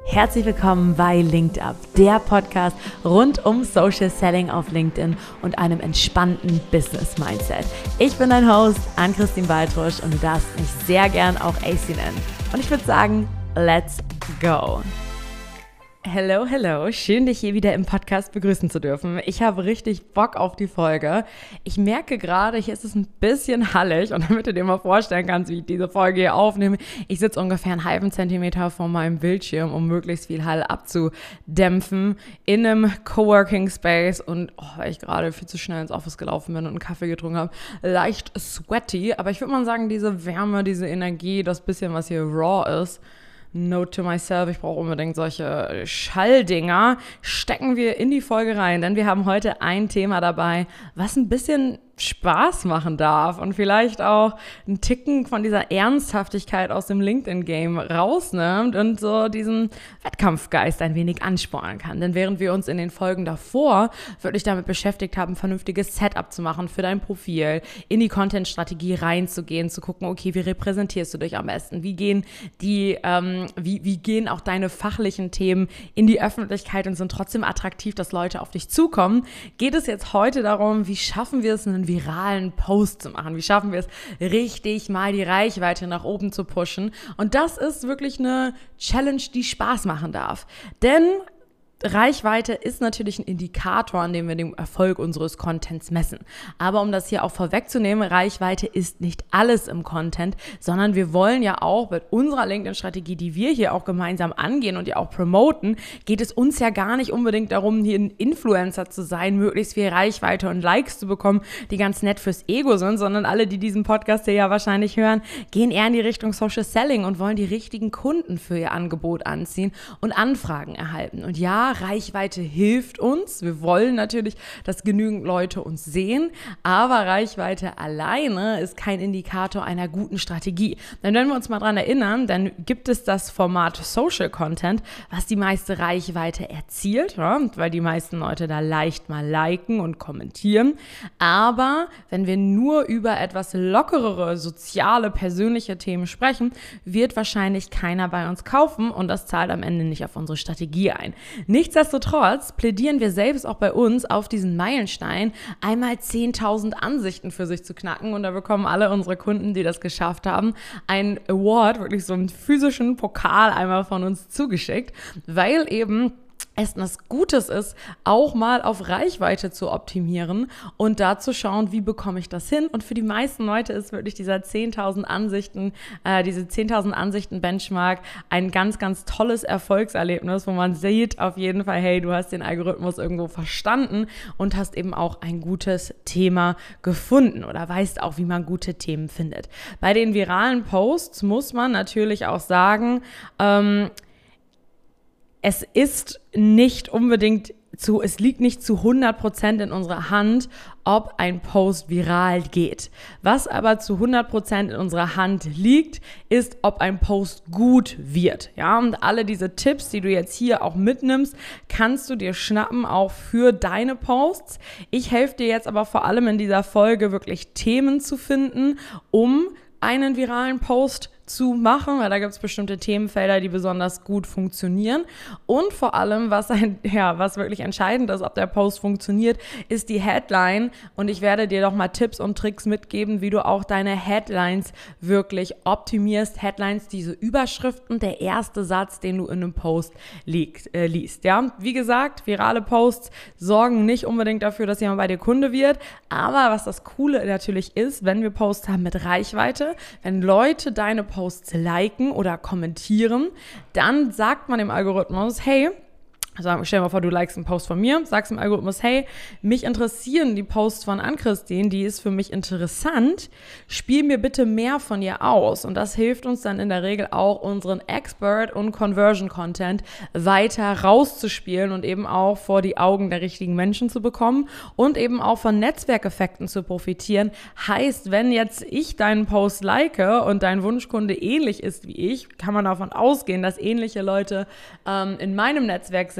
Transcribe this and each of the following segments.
Herzlich willkommen bei Linked Up, der Podcast rund um Social Selling auf LinkedIn und einem entspannten Business Mindset. Ich bin dein Host, Ann-Christine Baltrusch, und du darfst mich sehr gern auch AC nennen. Und ich würde sagen, let's go! Hello, hello. Schön, dich hier wieder im Podcast begrüßen zu dürfen. Ich habe richtig Bock auf die Folge. Ich merke gerade, hier ist es ein bisschen hallig, und damit du dir mal vorstellen kannst, wie ich diese Folge hier aufnehme, ich sitze ungefähr einen halben Zentimeter vor meinem Bildschirm, um möglichst viel Hall abzudämpfen, in einem Coworking Space, und weil ich gerade viel zu schnell ins Office gelaufen bin und einen Kaffee getrunken habe, leicht sweaty, aber ich würde mal sagen, diese Wärme, diese Energie, das bisschen, was hier raw ist, Note to myself, ich brauche unbedingt solche Schalldinger, stecken wir in die Folge rein, denn wir haben heute ein Thema dabei, was ein bisschen Spaß machen darf und vielleicht auch einen Ticken von dieser Ernsthaftigkeit aus dem LinkedIn-Game rausnimmt und so diesen Wettkampfgeist ein wenig anspornen kann. Denn während wir uns in den Folgen davor wirklich damit beschäftigt haben, ein vernünftiges Setup zu machen für dein Profil, in die Content-Strategie reinzugehen, zu gucken, okay, wie repräsentierst du dich am besten? Wie gehen wie gehen auch deine fachlichen Themen in die Öffentlichkeit und sind trotzdem attraktiv, dass Leute auf dich zukommen, geht es jetzt heute darum, wie schaffen wir es, einen viralen Post zu machen? Wie schaffen wir es, richtig mal die Reichweite nach oben zu pushen? Und das ist wirklich eine Challenge, die Spaß machen darf. Denn Reichweite ist natürlich ein Indikator, an dem wir den Erfolg unseres Contents messen. Aber um das hier auch vorwegzunehmen, Reichweite ist nicht alles im Content, sondern wir wollen ja auch mit unserer LinkedIn-Strategie, die wir hier auch gemeinsam angehen und ja auch promoten, geht es uns ja gar nicht unbedingt darum, hier ein Influencer zu sein, möglichst viel Reichweite und Likes zu bekommen, die ganz nett fürs Ego sind, sondern alle, die diesen Podcast hier ja wahrscheinlich hören, gehen eher in die Richtung Social Selling und wollen die richtigen Kunden für ihr Angebot anziehen und Anfragen erhalten. Und ja, Reichweite hilft uns. Wir wollen natürlich, dass genügend Leute uns sehen, aber Reichweite alleine ist kein Indikator einer guten Strategie. Denn wenn wir uns mal dran erinnern, dann gibt es das Format Social Content, was die meiste Reichweite erzielt, ja, weil die meisten Leute da leicht mal liken und kommentieren. Aber wenn wir nur über etwas lockerere, soziale, persönliche Themen sprechen, wird wahrscheinlich keiner bei uns kaufen, und das zahlt am Ende nicht auf unsere Strategie ein. Nichtsdestotrotz plädieren wir selbst auch bei uns auf diesen Meilenstein, einmal 10.000 Ansichten für sich zu knacken, und da bekommen alle unsere Kunden, die das geschafft haben, einen Award, wirklich so einen physischen Pokal einmal von uns zugeschickt, weil eben es etwas Gutes ist, auch mal auf Reichweite zu optimieren und da zu schauen, wie bekomme ich das hin. Und für die meisten Leute ist wirklich dieser 10.000 Ansichten, diese 10.000 Ansichten Benchmark ein ganz, ganz tolles Erfolgserlebnis, wo man sieht auf jeden Fall, hey, du hast den Algorithmus irgendwo verstanden und hast eben auch ein gutes Thema gefunden oder weißt auch, wie man gute Themen findet. Bei den viralen Posts muss man natürlich auch sagen, es liegt nicht zu 100% in unserer Hand, ob ein Post viral geht. Was aber zu 100% in unserer Hand liegt, ist, ob ein Post gut wird. Ja, und alle diese Tipps, die du jetzt hier auch mitnimmst, kannst du dir schnappen, auch für deine Posts. Ich helfe dir jetzt aber vor allem in dieser Folge wirklich Themen zu finden, um einen viralen Post zu machen, weil da gibt es bestimmte Themenfelder, die besonders gut funktionieren. Und vor allem, was wirklich entscheidend ist, ob der Post funktioniert, ist die Headline. Und ich werde dir doch mal Tipps und Tricks mitgeben, wie du auch deine Headlines wirklich optimierst. Headlines, diese Überschriften, der erste Satz, den du in einem Post liest. Ja? Wie gesagt, virale Posts sorgen nicht unbedingt dafür, dass jemand bei dir Kunde wird. Aber was das Coole natürlich ist, wenn wir Posts haben mit Reichweite, wenn Leute deine Posts liken oder kommentieren, dann sagt man dem Algorithmus, hey, also stell dir mal vor, du likest einen Post von mir, sagst dem Algorithmus, hey, mich interessieren die Posts von Ann-Christine, die ist für mich interessant, spiel mir bitte mehr von ihr aus. Und das hilft uns dann in der Regel auch, unseren Expert- und Conversion-Content weiter rauszuspielen und eben auch vor die Augen der richtigen Menschen zu bekommen und eben auch von Netzwerkeffekten zu profitieren. Heißt, wenn jetzt ich deinen Post like und dein Wunschkunde ähnlich ist wie ich, kann man davon ausgehen, dass ähnliche Leute in meinem Netzwerk sind,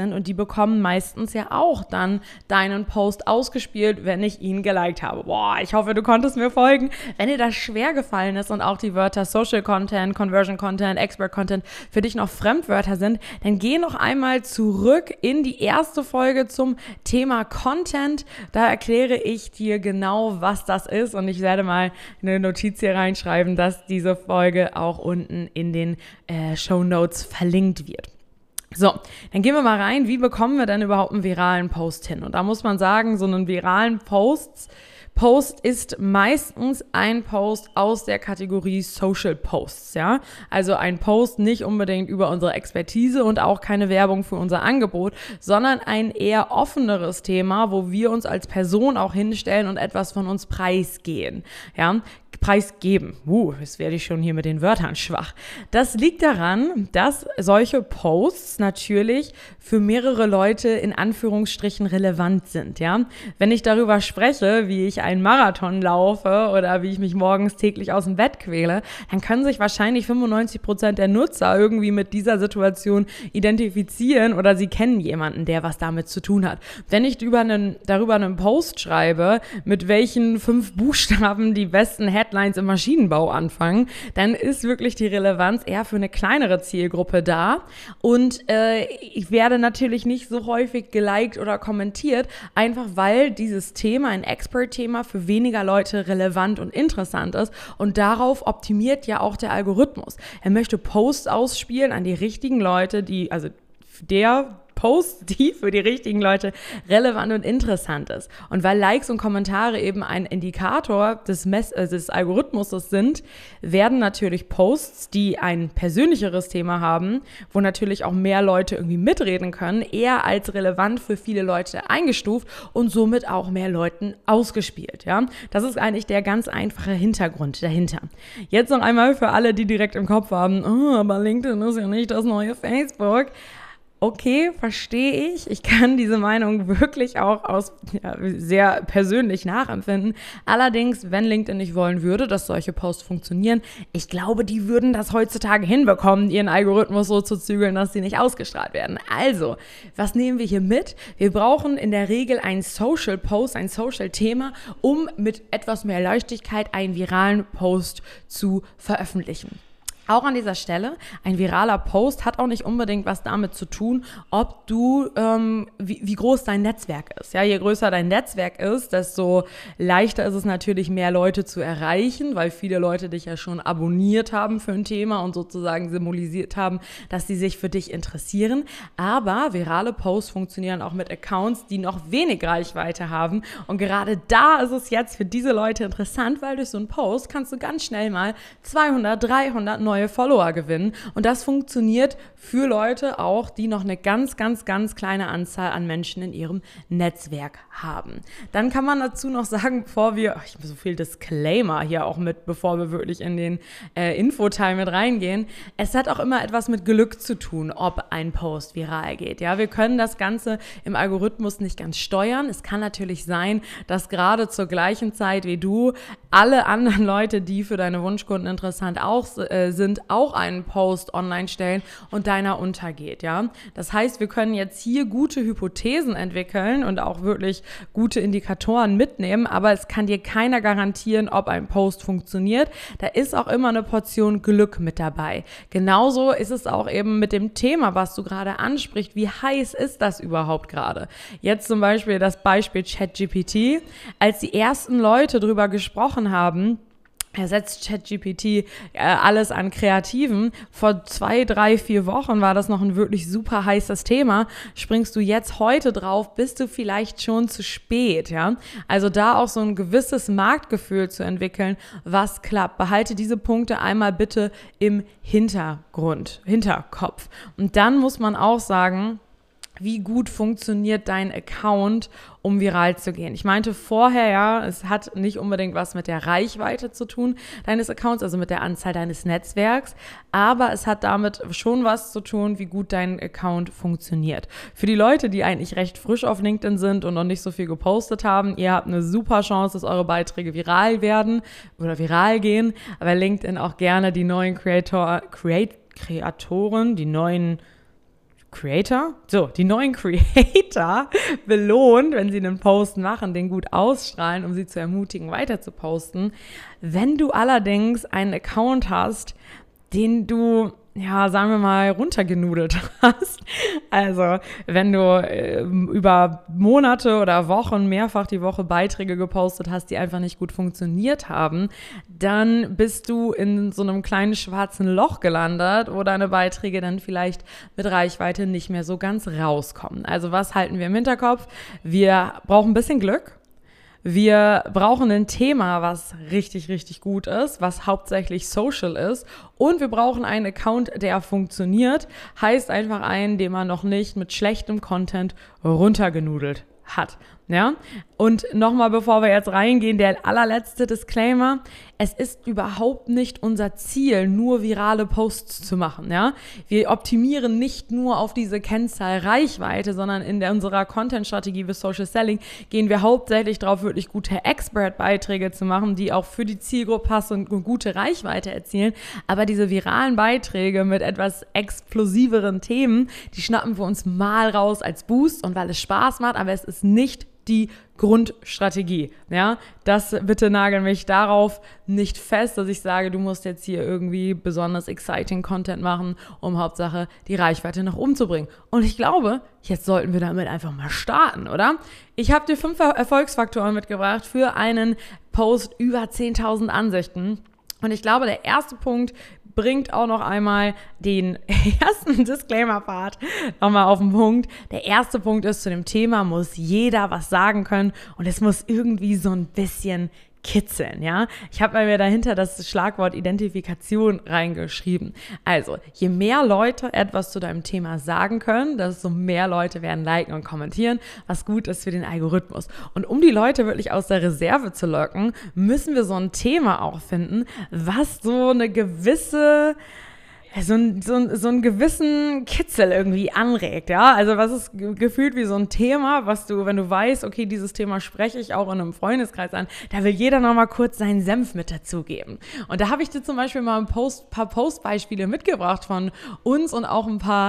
sind und die bekommen meistens ja auch dann deinen Post ausgespielt, wenn ich ihn geliked habe. Boah, ich hoffe, du konntest mir folgen. Wenn dir das schwer gefallen ist und auch die Wörter Social Content, Conversion Content, Expert Content für dich noch Fremdwörter sind, dann geh noch einmal zurück in die erste Folge zum Thema Content. Da erkläre ich dir genau, was das ist und ich werde mal eine Notiz hier reinschreiben, dass diese Folge auch unten in den Shownotes verlinkt wird. So, dann gehen wir mal rein, wie bekommen wir denn überhaupt einen viralen Post hin? Und da muss man sagen, so einen viralen Post ist meistens ein Post aus der Kategorie Social Posts, ja. Also ein Post nicht unbedingt über unsere Expertise und auch keine Werbung für unser Angebot, sondern ein eher offeneres Thema, wo wir uns als Person auch hinstellen und etwas von uns preisgeben, ja. Preisgeben. Jetzt werde ich schon hier mit den Wörtern schwach. Das liegt daran, dass solche Posts natürlich für mehrere Leute in Anführungsstrichen relevant sind, ja. Wenn ich darüber spreche, wie ich einen Marathon laufe oder wie ich mich morgens täglich aus dem Bett quäle, dann können sich wahrscheinlich 95% der Nutzer irgendwie mit dieser Situation identifizieren oder sie kennen jemanden, der was damit zu tun hat. Wenn ich darüber einen Post schreibe, mit welchen 5 Buchstaben die besten Headlines im Maschinenbau anfangen, dann ist wirklich die Relevanz eher für eine kleinere Zielgruppe da und ich werde natürlich nicht so häufig geliked oder kommentiert, einfach weil dieses Thema, ein Expert-Thema, für weniger Leute relevant und interessant ist und darauf optimiert ja auch der Algorithmus. Er möchte Posts ausspielen an die richtigen Leute, der Post, die für die richtigen Leute relevant und interessant ist. Und weil Likes und Kommentare eben ein Indikator des Algorithmuses sind, werden natürlich Posts, die ein persönlicheres Thema haben, wo natürlich auch mehr Leute irgendwie mitreden können, eher als relevant für viele Leute eingestuft und somit auch mehr Leuten ausgespielt. Ja? Das ist eigentlich der ganz einfache Hintergrund dahinter. Jetzt noch einmal für alle, die direkt im Kopf haben, aber LinkedIn ist ja nicht das neue Facebook. Okay, verstehe ich. Ich kann diese Meinung wirklich auch sehr persönlich nachempfinden. Allerdings, wenn LinkedIn nicht wollen würde, dass solche Posts funktionieren, ich glaube, die würden das heutzutage hinbekommen, ihren Algorithmus so zu zügeln, dass sie nicht ausgestrahlt werden. Also, was nehmen wir hier mit? Wir brauchen in der Regel einen Social Post, ein Social Thema, um mit etwas mehr Leichtigkeit einen viralen Post zu veröffentlichen. Auch an dieser Stelle, ein viraler Post hat auch nicht unbedingt was damit zu tun, ob du, wie groß dein Netzwerk ist. Ja, je größer dein Netzwerk ist, desto leichter ist es natürlich, mehr Leute zu erreichen, weil viele Leute dich ja schon abonniert haben für ein Thema und sozusagen symbolisiert haben, dass sie sich für dich interessieren. Aber virale Posts funktionieren auch mit Accounts, die noch wenig Reichweite haben. Und gerade da ist es jetzt für diese Leute interessant, weil durch so einen Post kannst du ganz schnell mal 200, 300 neue Follower gewinnen und das funktioniert für Leute auch, die noch eine ganz, ganz, ganz kleine Anzahl an Menschen in ihrem Netzwerk haben. Dann kann man dazu noch sagen, ich habe so viel Disclaimer hier auch bevor wir wirklich in den Infoteil mit reingehen, es hat auch immer etwas mit Glück zu tun, ob ein Post viral geht. Ja, wir können das Ganze im Algorithmus nicht ganz steuern. Es kann natürlich sein, dass gerade zur gleichen Zeit wie du alle anderen Leute, die für deine Wunschkunden interessant auch sind, auch einen Post online stellen und deiner untergeht, ja. Das heißt, wir können jetzt hier gute Hypothesen entwickeln und auch wirklich gute Indikatoren mitnehmen, aber es kann dir keiner garantieren, ob ein Post funktioniert. Da ist auch immer eine Portion Glück mit dabei. Genauso ist es auch eben mit dem Thema, was du gerade ansprichst. Wie heiß ist das überhaupt gerade? Jetzt zum Beispiel das Beispiel ChatGPT. Als die ersten Leute drüber gesprochen haben, ersetzt ChatGPT alles an Kreativen. Vor 2, 3, 4 Wochen war das noch ein wirklich super heißes Thema. Springst du jetzt heute drauf, bist du vielleicht schon zu spät, ja? Also da auch so ein gewisses Marktgefühl zu entwickeln, was klappt. Behalte diese Punkte einmal bitte im Hinterkopf. Und dann muss man auch sagen, wie gut funktioniert dein Account, um viral zu gehen. Ich meinte vorher, ja, es hat nicht unbedingt was mit der Reichweite zu tun deines Accounts, also mit der Anzahl deines Netzwerks, aber es hat damit schon was zu tun, wie gut dein Account funktioniert. Für die Leute, die eigentlich recht frisch auf LinkedIn sind und noch nicht so viel gepostet haben, ihr habt eine super Chance, dass eure Beiträge viral werden oder viral gehen, weil LinkedIn auch gerne die neuen Kreatoren, die neuen die neuen Creator belohnt, wenn sie einen Post machen, den gut ausstrahlen, um sie zu ermutigen, weiter zu posten. Wenn du allerdings einen Account hast, den du, sagen wir mal, runtergenudelt hast, also wenn du über Monate oder Wochen mehrfach die Woche Beiträge gepostet hast, die einfach nicht gut funktioniert haben, dann bist du in so einem kleinen schwarzen Loch gelandet, wo deine Beiträge dann vielleicht mit Reichweite nicht mehr so ganz rauskommen. Also was halten wir im Hinterkopf? Wir brauchen ein bisschen Glück. Wir brauchen ein Thema, was richtig, richtig gut ist, was hauptsächlich social ist. Und wir brauchen einen Account, der funktioniert. Heißt einfach einen, den man noch nicht mit schlechtem Content runtergenudelt hat. Ja? Und nochmal, bevor wir jetzt reingehen, der allerletzte Disclaimer: Es ist überhaupt nicht unser Ziel, nur virale Posts zu machen. Ja? Wir optimieren nicht nur auf diese Kennzahl Reichweite, sondern in unserer Content-Strategie für Social Selling gehen wir hauptsächlich darauf, wirklich gute Expert-Beiträge zu machen, die auch für die Zielgruppe passen und gute Reichweite erzielen. Aber diese viralen Beiträge mit etwas explosiveren Themen, die schnappen wir uns mal raus als Boost und weil es Spaß macht, aber es ist nicht die Grundstrategie. Ja, das bitte nagel mich darauf nicht fest, dass ich sage, du musst jetzt hier irgendwie besonders exciting Content machen, um Hauptsache die Reichweite nach oben zu bringen. Und ich glaube, jetzt sollten wir damit einfach mal starten, oder? Ich habe dir 5 Erfolgsfaktoren mitgebracht für einen Post über 10.000 Ansichten. Und ich glaube, der erste Punkt bringt auch noch einmal den ersten Disclaimer-Part nochmal auf den Punkt. Der erste Punkt ist, zu dem Thema muss jeder was sagen können und es muss irgendwie so ein bisschen kitzeln, ja. Ich habe bei mir dahinter das Schlagwort Identifikation reingeschrieben. Also, je mehr Leute etwas zu deinem Thema sagen können, desto mehr Leute werden liken und kommentieren, was gut ist für den Algorithmus. Und um die Leute wirklich aus der Reserve zu locken, müssen wir so ein Thema auch finden, was so eine gewisse so einen gewissen Kitzel irgendwie anregt, ja, also was ist gefühlt wie so ein Thema, was du, wenn du weißt, okay, dieses Thema spreche ich auch in einem Freundeskreis an, da will jeder nochmal kurz seinen Senf mit dazugeben. Und da habe ich dir zum Beispiel mal ein paar Postbeispiele mitgebracht von uns und auch ein paar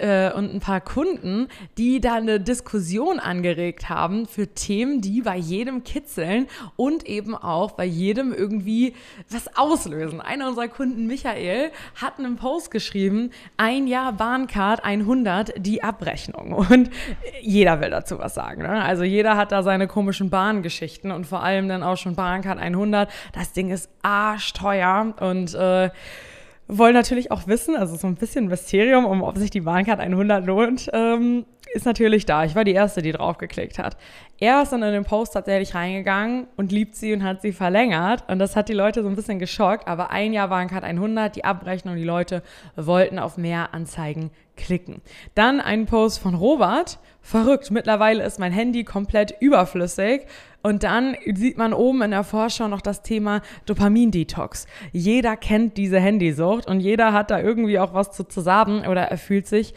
Kunden, die da eine Diskussion angeregt haben für Themen, die bei jedem kitzeln und eben auch bei jedem irgendwie was auslösen. Einer unserer Kunden, Michael, hat einen Post geschrieben, 1 Jahr Bahncard 100, die Abrechnung. Und jeder will dazu was sagen. Ne? Also jeder hat da seine komischen Bahngeschichten und vor allem dann auch schon Bahncard 100. Das Ding ist arschteuer und wollen natürlich auch wissen, also so ein bisschen Mysterium, ob sich die Bahncard 100 lohnt, ist natürlich da. Ich war die Erste, die drauf geklickt hat. Er ist dann in den Post tatsächlich reingegangen und liebt sie und hat sie verlängert. Und das hat die Leute so ein bisschen geschockt. Aber 1 Jahr Bahncard 100, die Abrechnung, die Leute wollten auf mehr Anzeigen klicken. Dann ein Post von Robert. Verrückt, mittlerweile ist mein Handy komplett überflüssig. Und dann sieht man oben in der Vorschau noch das Thema Dopamin-Detox. Jeder kennt diese Handysucht und jeder hat da irgendwie auch was zu sagen oder er fühlt sich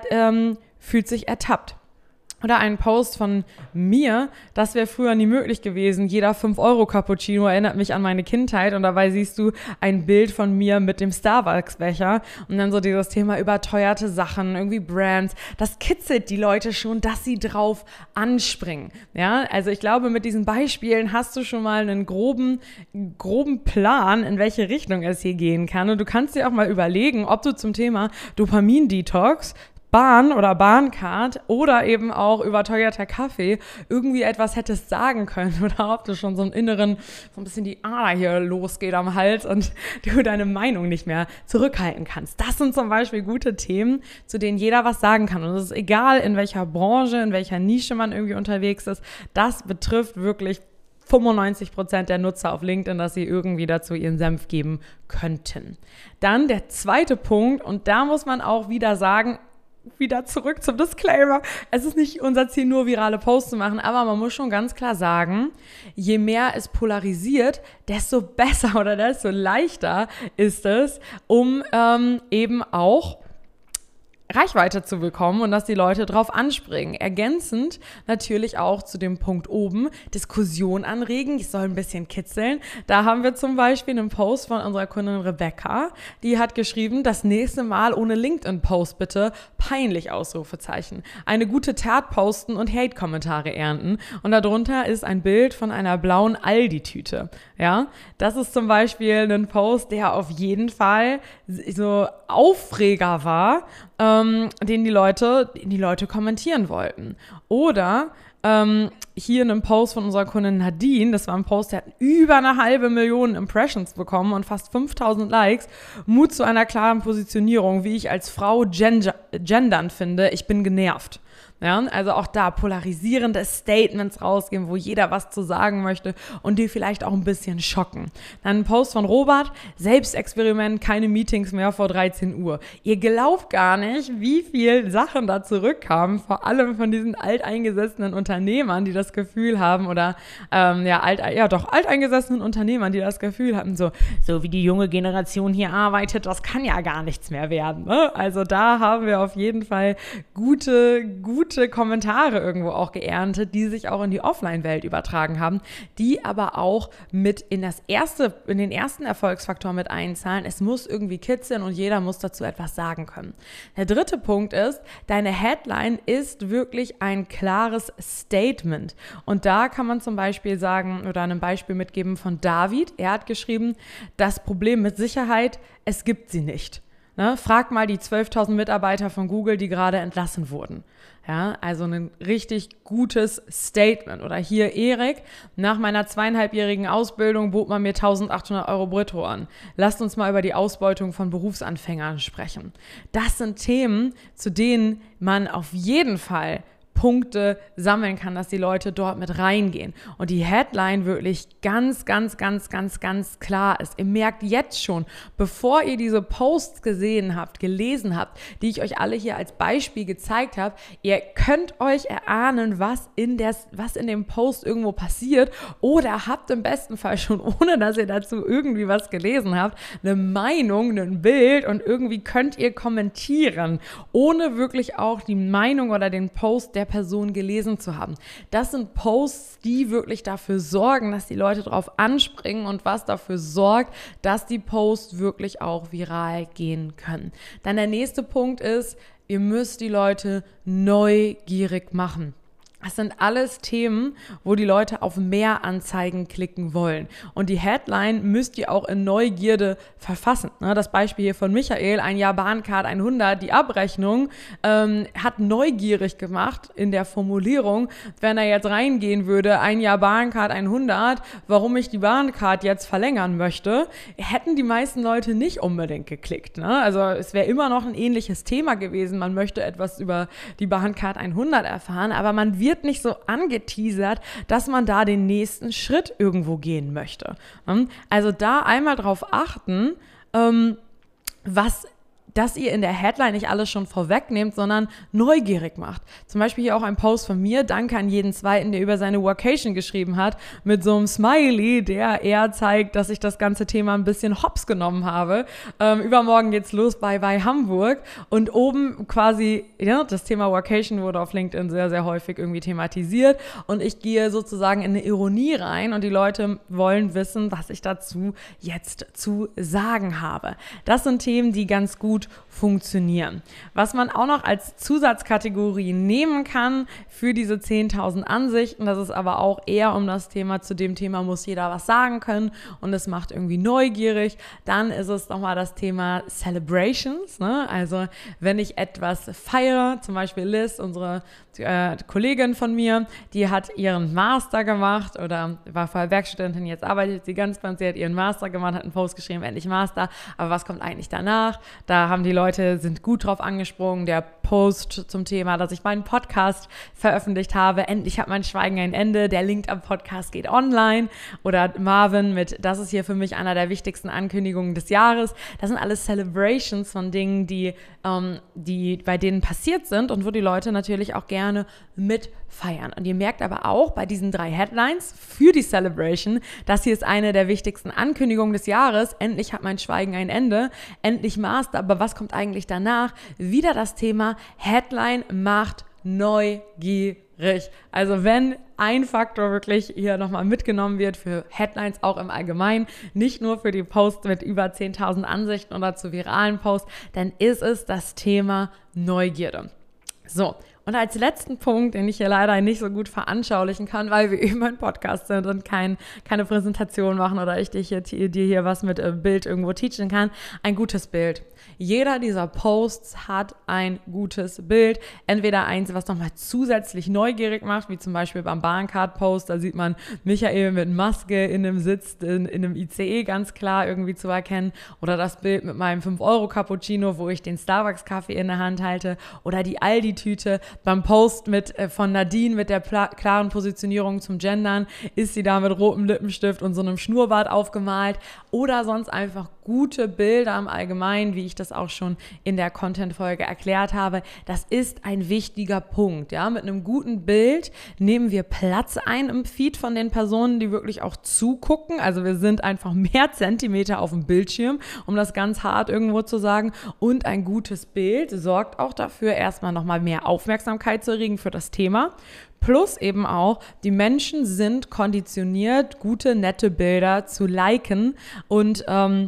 ertappt. Oder ein Post von mir, das wäre früher nie möglich gewesen. Jeder 5-Euro-Cappuccino erinnert mich an meine Kindheit und dabei siehst du ein Bild von mir mit dem Starbucks-Becher und dann so dieses Thema überteuerte Sachen, irgendwie Brands. Das kitzelt die Leute schon, dass sie drauf anspringen. Ja, also ich glaube, mit diesen Beispielen hast du schon mal einen groben Plan, in welche Richtung es hier gehen kann. Und du kannst dir auch mal überlegen, ob du zum Thema Dopamin-Detox, Bahn oder Bahncard oder eben auch überteuerter Kaffee irgendwie etwas hättest sagen können oder ob du schon so einen inneren, so ein bisschen die Ader hier losgeht am Hals und du deine Meinung nicht mehr zurückhalten kannst. Das sind zum Beispiel gute Themen, zu denen jeder was sagen kann und es ist egal, in welcher Branche, in welcher Nische man irgendwie unterwegs ist, das betrifft wirklich 95% der Nutzer auf LinkedIn, dass sie irgendwie dazu ihren Senf geben könnten. Dann der zweite Punkt und da muss man auch wieder sagen, wieder zurück zum Disclaimer. Es ist nicht unser Ziel, nur virale Posts zu machen, aber man muss schon ganz klar sagen, je mehr es polarisiert, desto besser oder desto leichter ist es, um eben auch Reichweite zu bekommen und dass die Leute drauf anspringen. Ergänzend natürlich auch zu dem Punkt oben, Diskussion anregen, ich soll ein bisschen kitzeln. Da haben wir zum Beispiel einen Post von unserer Kundin Rebecca, die hat geschrieben, das nächste Mal ohne LinkedIn-Post bitte, peinlich Ausrufezeichen. Eine gute Tat posten und Hate-Kommentare ernten und darunter ist ein Bild von einer blauen Aldi-Tüte. Ja, das ist zum Beispiel ein Post, der auf jeden Fall so Aufreger war, den die Leute kommentieren wollten. Oder hier in einem Post von unserer Kundin Nadine, das war ein Post, der hat über 500.000 Impressions bekommen und fast 5.000 Likes. Mut zu einer klaren Positionierung, wie ich als Frau gendern finde, ich bin genervt. Ja, also auch da polarisierende Statements rausgeben, wo jeder was zu sagen möchte und die vielleicht auch ein bisschen schocken. Dann ein Post von Robert, Selbstexperiment, keine Meetings mehr vor 13 Uhr. Ihr glaubt gar nicht, wie viel Sachen da zurückkamen, vor allem von diesen alteingesessenen Unternehmern, die das Gefühl haben oder alteingesessenen Unternehmern, die das Gefühl hatten, so wie die junge Generation hier arbeitet, das kann ja gar nichts mehr werden. Ne? Also da haben wir auf jeden Fall gute Kommentare irgendwo auch geerntet, die sich auch in die Offline-Welt übertragen haben, die aber auch mit in den ersten Erfolgsfaktor mit einzahlen. Es muss irgendwie kitzeln und jeder muss dazu etwas sagen können. Der dritte Punkt ist, deine Headline ist wirklich ein klares Statement. Und da kann man zum Beispiel sagen oder ein Beispiel mitgeben von David. Er hat geschrieben, das Problem mit Sicherheit, es gibt sie nicht. Ne? Frag mal die 12.000 Mitarbeiter von Google, die gerade entlassen wurden. Ja, also ein richtig gutes Statement. Oder hier Erik, nach meiner 2,5-jährigen Ausbildung bot man mir 1.800 € brutto an. Lasst uns mal über die Ausbeutung von Berufsanfängern sprechen. Das sind Themen, zu denen man auf jeden Fall Punkte sammeln kann, dass die Leute dort mit reingehen. Und die Headline wirklich ganz, ganz, ganz, ganz, ganz klar ist. Ihr merkt jetzt schon, bevor ihr diese Posts gelesen habt, die ich euch alle hier als Beispiel gezeigt habe, ihr könnt euch erahnen, was in dem Post irgendwo passiert oder habt im besten Fall schon, ohne dass ihr dazu irgendwie was gelesen habt, eine Meinung, ein Bild und irgendwie könnt ihr kommentieren, ohne wirklich auch die Meinung oder den Post der Person gelesen zu haben. Das sind Posts, die wirklich dafür sorgen, dass die Leute drauf anspringen und was dafür sorgt, dass die Posts wirklich auch viral gehen können. Dann der nächste Punkt ist, ihr müsst die Leute neugierig machen. Das sind alles Themen, wo die Leute auf mehr Anzeigen klicken wollen. Und die Headline müsst ihr auch in Neugierde verfassen. Das Beispiel hier von Michael, ein Jahr Bahncard 100, die Abrechnung hat neugierig gemacht in der Formulierung, wenn er jetzt reingehen würde, ein Jahr Bahncard 100, warum ich die Bahncard jetzt verlängern möchte, hätten die meisten Leute nicht unbedingt geklickt. Also es wäre immer noch ein ähnliches Thema gewesen. Man möchte etwas über die Bahncard 100 erfahren, aber man wird nicht so angeteasert, dass man da den nächsten Schritt irgendwo gehen möchte. Also da einmal drauf achten, dass ihr in der Headline nicht alles schon vorwegnehmt, sondern neugierig macht. Zum Beispiel hier auch ein Post von mir, danke an jeden Zweiten, der über seine Workation geschrieben hat, mit so einem Smiley, der eher zeigt, dass ich das ganze Thema ein bisschen hops genommen habe. Übermorgen geht's los bei Hamburg und oben quasi, das Thema Workation wurde auf LinkedIn sehr, sehr häufig irgendwie thematisiert und ich gehe sozusagen in eine Ironie rein und die Leute wollen wissen, was ich dazu jetzt zu sagen habe. Das sind Themen, die ganz gut funktionieren. Was man auch noch als Zusatzkategorie nehmen kann für diese 10.000 Ansichten, das ist aber auch eher um das Thema, zu dem Thema muss jeder was sagen können und es macht irgendwie neugierig, dann ist es nochmal das Thema Celebrations, Also wenn ich etwas feiere, zum Beispiel Liz, unsere Kollegin von mir, die hat ihren Master gemacht oder war vorher Werkstudentin, jetzt arbeitet sie ganz bei uns, sie hat ihren Master gemacht, hat einen Post geschrieben, endlich Master, aber was kommt eigentlich danach? Da haben die Leute, sind gut drauf angesprungen, der Post zum Thema, dass ich meinen Podcast veröffentlicht habe. Endlich hat mein Schweigen ein Ende. Der Link am Podcast geht online. Oder Marvin mit, das ist hier für mich einer der wichtigsten Ankündigungen des Jahres. Das sind alles Celebrations von Dingen, die bei denen passiert sind und wo die Leute natürlich auch gerne mitfeiern. Und ihr merkt aber auch bei diesen 3 Headlines für die Celebration, das hier ist eine der wichtigsten Ankündigungen des Jahres. Endlich hat mein Schweigen ein Ende. Endlich Master. Aber was kommt eigentlich danach? Wieder das Thema Headline macht neugierig. Also wenn ein Faktor wirklich hier nochmal mitgenommen wird für Headlines auch im Allgemeinen, nicht nur für die Posts mit über 10.000 Ansichten oder zu viralen Posts, dann ist es das Thema Neugierde. So. Und als letzten Punkt, den ich hier leider nicht so gut veranschaulichen kann, weil wir eben ein Podcast sind und keine Präsentation machen oder ich dir hier was mit Bild irgendwo teachen kann, ein gutes Bild. Jeder dieser Posts hat ein gutes Bild. Entweder eins, was nochmal zusätzlich neugierig macht, wie zum Beispiel beim Bahncard-Post, da sieht man Michael mit Maske in einem Sitz, in einem ICE ganz klar irgendwie zu erkennen. Oder das Bild mit meinem 5-Euro-Cappuccino, wo ich den Starbucks-Kaffee in der Hand halte. Oder die Aldi-Tüte. Beim Post von Nadine mit der klaren Positionierung zum Gendern ist sie da mit rotem Lippenstift und so einem Schnurrbart aufgemalt. Oder sonst einfach gute Bilder im Allgemeinen, wie ich das auch schon in der Content-Folge erklärt habe. Das ist ein wichtiger Punkt. Ja? Mit einem guten Bild nehmen wir Platz ein im Feed von den Personen, die wirklich auch zugucken. Also wir sind einfach mehr Zentimeter auf dem Bildschirm, um das ganz hart irgendwo zu sagen. Und ein gutes Bild sorgt auch dafür, erstmal nochmal mehr Aufmerksamkeit zu erregen für das Thema. Plus eben auch, die Menschen sind konditioniert, gute, nette Bilder zu liken und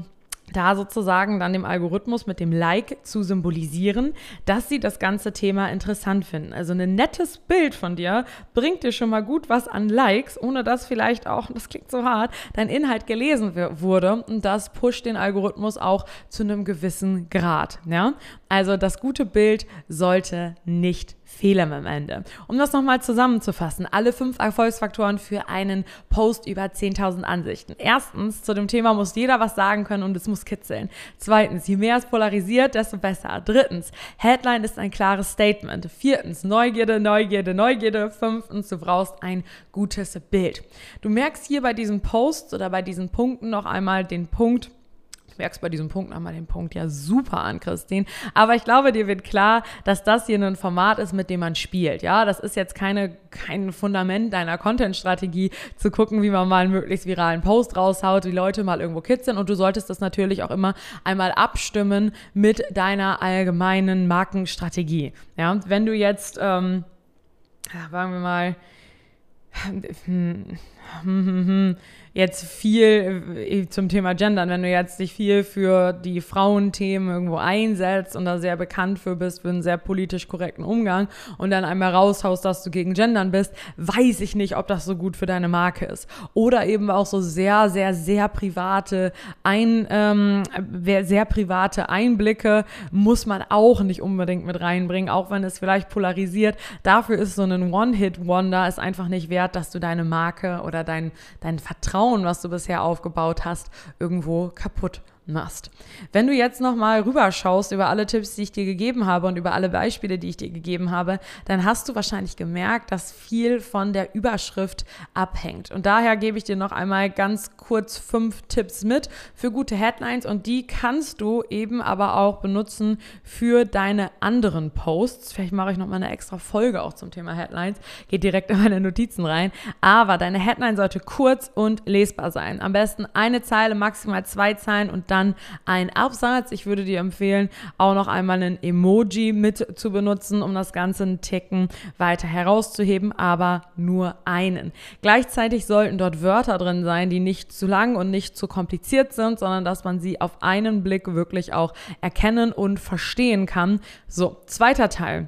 da sozusagen dann dem Algorithmus mit dem Like zu symbolisieren, dass sie das ganze Thema interessant finden. Also ein nettes Bild von dir bringt dir schon mal gut was an Likes, ohne dass vielleicht auch, das klingt so hart, dein Inhalt gelesen wurde und das pusht den Algorithmus auch zu einem gewissen Grad. Ja? Also das gute Bild sollte nicht fehlen am Ende. Um das nochmal zusammenzufassen, alle 5 Erfolgsfaktoren für einen Post über 10.000 Ansichten. Erstens, zu dem Thema muss jeder was sagen können und es muss kitzeln. Zweitens, je mehr es polarisiert, desto besser. Drittens, Headline ist ein klares Statement. Viertens, Neugierde, Neugierde, Neugierde. Fünftens, du brauchst ein gutes Bild. Du merkst hier bei diesen Posts oder bei diesen Punkten noch einmal den Punkt, merkst bei diesem Punkt nochmal den Punkt ja super an, Christine. Aber ich glaube, dir wird klar, dass das hier ein Format ist, mit dem man spielt. Ja, das ist jetzt kein Fundament deiner Content-Strategie, zu gucken, wie man mal einen möglichst viralen Post raushaut, die Leute mal irgendwo kitzeln. Und du solltest das natürlich auch immer einmal abstimmen mit deiner allgemeinen Markenstrategie. Ja, und wenn du jetzt, sagen wir mal, jetzt viel zum Thema Gendern, wenn du jetzt dich viel für die Frauenthemen irgendwo einsetzt und da sehr bekannt für bist, für einen sehr politisch korrekten Umgang und dann einmal raushaust, dass du gegen Gendern bist, weiß ich nicht, ob das so gut für deine Marke ist. Oder eben auch so sehr, sehr, sehr private Einblicke muss man auch nicht unbedingt mit reinbringen, auch wenn es vielleicht polarisiert. Dafür ist so ein One-Hit-Wonder ist einfach nicht wert, dass du deine Marke oder dein Vertrauen, was du bisher aufgebaut hast, irgendwo kaputt machst. Wenn du jetzt nochmal rüberschaust über alle Tipps, die ich dir gegeben habe und über alle Beispiele, die ich dir gegeben habe, dann hast du wahrscheinlich gemerkt, dass viel von der Überschrift abhängt. Und daher gebe ich dir noch einmal ganz kurz 5 Tipps mit für gute Headlines und die kannst du eben aber auch benutzen für deine anderen Posts. Vielleicht mache ich nochmal eine extra Folge auch zum Thema Headlines. Geht direkt in meine Notizen rein. Aber deine Headline sollte kurz und lesbar sein. Am besten eine Zeile, maximal 2 Zeilen und dann ein Absatz. Ich würde dir empfehlen, auch noch einmal ein Emoji mit zu benutzen, um das Ganze einen Ticken weiter herauszuheben, aber nur einen. Gleichzeitig sollten dort Wörter drin sein, die nicht zu lang und nicht zu kompliziert sind, sondern dass man sie auf einen Blick wirklich auch erkennen und verstehen kann. So, zweiter Teil.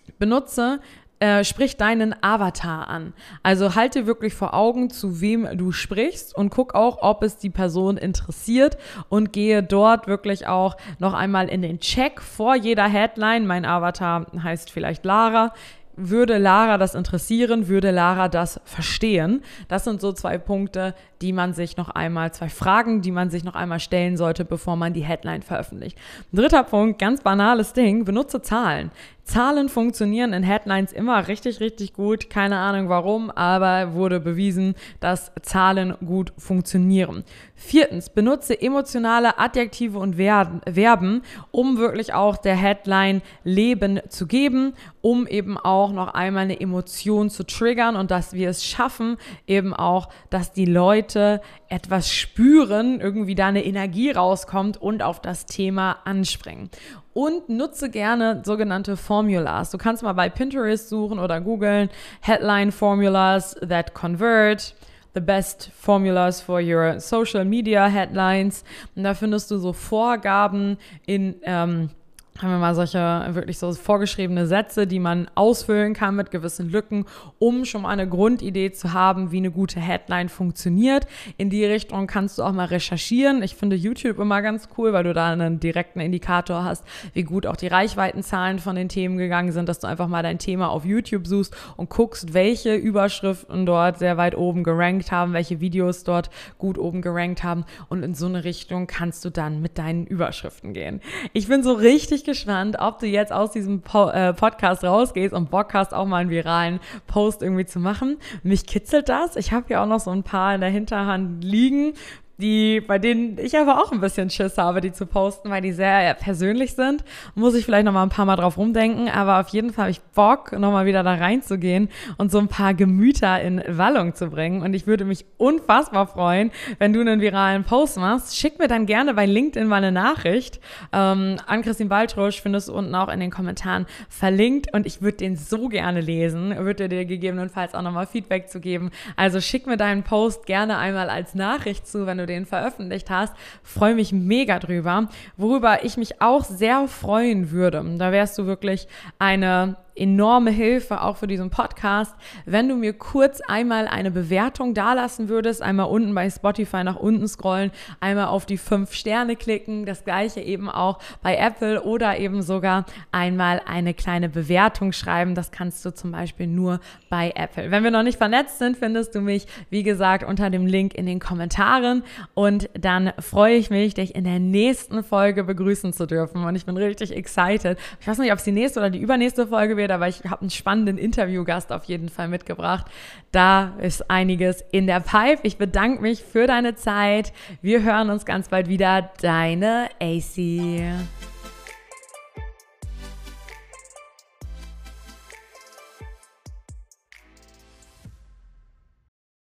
Sprich deinen Avatar an. Also halte wirklich vor Augen, zu wem du sprichst und guck auch, ob es die Person interessiert und gehe dort wirklich auch noch einmal in den Check vor jeder Headline. Mein Avatar heißt vielleicht Lara. Würde Lara das interessieren? Würde Lara das verstehen? Das sind so 2 Punkte, die man sich noch einmal, 2 Fragen, die man sich noch einmal stellen sollte, bevor man die Headline veröffentlicht. 3. Punkt, ganz banales Ding, benutze Zahlen. Zahlen funktionieren in Headlines immer richtig, richtig gut. Keine Ahnung warum, aber wurde bewiesen, dass Zahlen gut funktionieren. 4. Benutze emotionale Adjektive und Verben, um wirklich auch der Headline Leben zu geben, um eben auch noch einmal eine Emotion zu triggern und dass wir es schaffen, eben auch, dass die Leute etwas spüren, irgendwie da eine Energie rauskommt und auf das Thema anspringen. Und nutze gerne sogenannte Formulas. Du kannst mal bei Pinterest suchen oder googeln Headline Formulas that convert. The best formulas for your social media headlines. Und da findest du so Vorgaben in, haben wir mal solche wirklich so vorgeschriebene Sätze, die man ausfüllen kann mit gewissen Lücken, um schon mal eine Grundidee zu haben, wie eine gute Headline funktioniert. In die Richtung kannst du auch mal recherchieren. Ich finde YouTube immer ganz cool, weil du da einen direkten Indikator hast, wie gut auch die Reichweitenzahlen von den Themen gegangen sind, dass du einfach mal dein Thema auf YouTube suchst und guckst, welche Überschriften dort sehr weit oben gerankt haben, welche Videos dort gut oben gerankt haben, und in so eine Richtung kannst du dann mit deinen Überschriften gehen. Ich bin so richtig gespannt, ob du jetzt aus diesem Podcast rausgehst und Bock hast, auch mal einen viralen Post irgendwie zu machen. Mich kitzelt das. Ich habe ja auch noch so ein paar in der Hinterhand liegen, bei denen ich aber auch ein bisschen Schiss habe, die zu posten, weil die sehr persönlich sind. Muss ich vielleicht noch mal ein paar Mal drauf rumdenken, aber auf jeden Fall habe ich Bock, noch mal wieder da reinzugehen und so ein paar Gemüter in Wallung zu bringen. Und ich würde mich unfassbar freuen, wenn du einen viralen Post machst. Schick mir dann gerne bei LinkedIn mal eine Nachricht. Ann-Christine Baltrusch findest du unten auch in den Kommentaren verlinkt und ich würde den so gerne lesen, würde dir gegebenenfalls auch noch mal Feedback zu geben. Also schick mir deinen Post gerne einmal als Nachricht zu, wenn du den veröffentlicht hast. Freue mich mega drüber. Worüber ich mich auch sehr freuen würde, da wärst du wirklich eine enorme Hilfe auch für diesen Podcast, wenn du mir kurz einmal eine Bewertung dalassen würdest, einmal unten bei Spotify nach unten scrollen, einmal auf die 5 Sterne klicken, das gleiche eben auch bei Apple oder eben sogar einmal eine kleine Bewertung schreiben, das kannst du zum Beispiel nur bei Apple. Wenn wir noch nicht vernetzt sind, findest du mich, wie gesagt, unter dem Link in den Kommentaren und dann freue ich mich, dich in der nächsten Folge begrüßen zu dürfen und ich bin richtig excited. Ich weiß nicht, ob es die nächste oder die übernächste Folge wird, aber ich habe einen spannenden Interviewgast auf jeden Fall mitgebracht. Da ist einiges in der Pipe. Ich bedanke mich für deine Zeit. Wir hören uns ganz bald wieder. Deine AC.